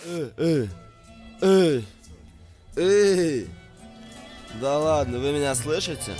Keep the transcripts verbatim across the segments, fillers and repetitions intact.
Эй, эй, эй, эй. Да ладно, вы меня слышите?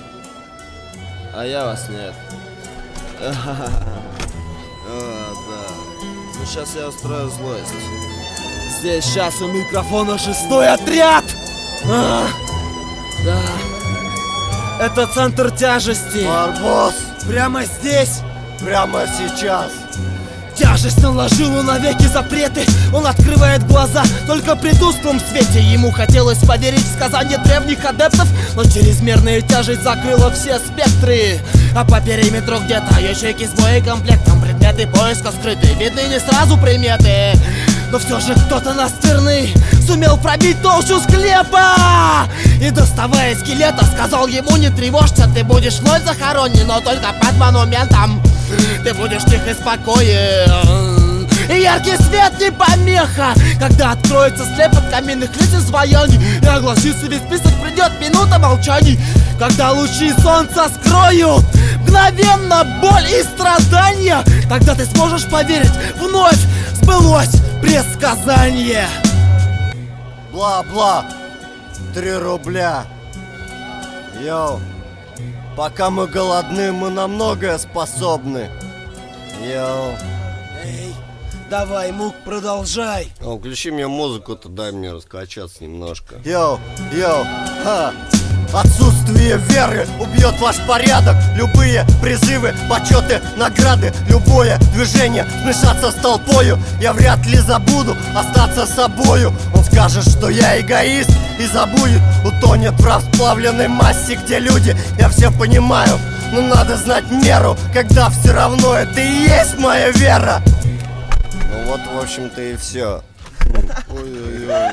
А я вас нет. А, да. Ну сейчас я устрою злость. Здесь сейчас у микрофона шестой отряд! А, да. Это центр тяжести. Барбос! Прямо здесь. Прямо сейчас. Тяжесть наложила навеки запреты. Он открывает глаза только при тусклом свете. Ему хотелось поверить в сказания древних адептов, но чрезмерная тяжесть закрыла все спектры. А по периметру где-то ячейки с боекомплектом, предметы поиска скрыты, видны не сразу приметы. Но все же кто-то настырный сумел пробить толщу склепа. И доставая скелета, сказал ему: не тревожься, ты будешь вновь захоронен, но только под монументом. Ты будешь тих и спокоен, и яркий свет не помеха. Когда откроется слеп от каменных лиц изваяний, и огласится весь список, придет минута молчаний. Когда лучи солнца скроют мгновенно боль и страдания, тогда ты сможешь поверить, вновь сбылось предсказание. Бла-бла. Три рубля. Йоу. Пока мы голодны, мы на многое способны. Йоу. Эй, давай, Мук, продолжай. О, включи мне музыку-то, дай мне раскачаться немножко. Йоу, йоу, ха. Отсутствие веры убьет ваш порядок. Любые призывы, почеты, награды, любое движение смешаться с толпою. Я вряд ли забуду остаться собою. Он скажет, что я эгоист, и забудет, утонет в расплавленной массе, где люди. Я все понимаю, но надо знать меру, когда все равно это и есть моя вера. Ну вот, в общем-то, и все. Ой-ой-ой.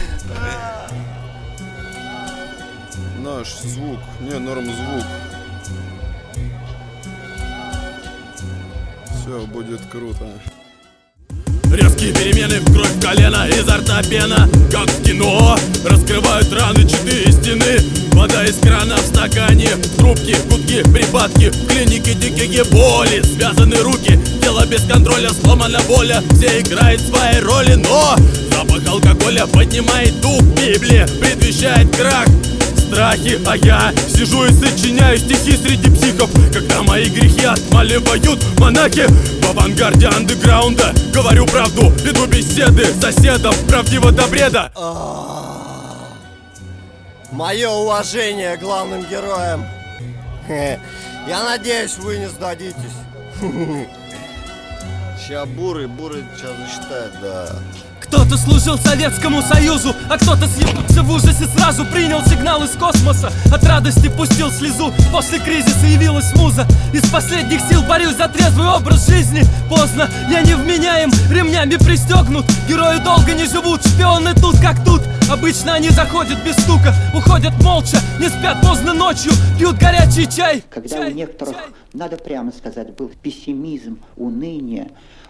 Наш звук, не, норм звук. Все будет круто. Резкие перемены в кровь, колено, изо рта пена. Как в кино, раскрывают раны четыре стены. Вода из крана в стакане, трубки, гудки, припадки. В клинике дикие боли, связаны руки. Тело без контроля, сломана воля. Все играют свои роли, но запах алкоголя поднимает дух. Библия предвещает крах, страхи, а я сижу и сочиняю стихи среди психов. Когда мои грехи отмаливают монахи. В авангарде андеграунда говорю правду, веду беседы с соседом, правдиво до бреда. Мое уважение главным героям. Я надеюсь, вы не сдадитесь. Ща бурый, бурый сейчас засчитает, да. Кто-то служил Советскому Союзу, а кто-то съебался в ужасе, сразу принял сигнал из космоса. От радости пустил слезу, после кризиса явилась муза. Из последних сил борюсь за трезвый образ жизни. Поздно, я невменяем, ремнями пристегнут. Герои долго не живут, шпионы тут как тут. Обычно они заходят без стука, уходят молча, не спят поздно ночью, пьют горячий чай. Когда чай, у некоторых, чай. надо прямо сказать, был пессимизм, уныние,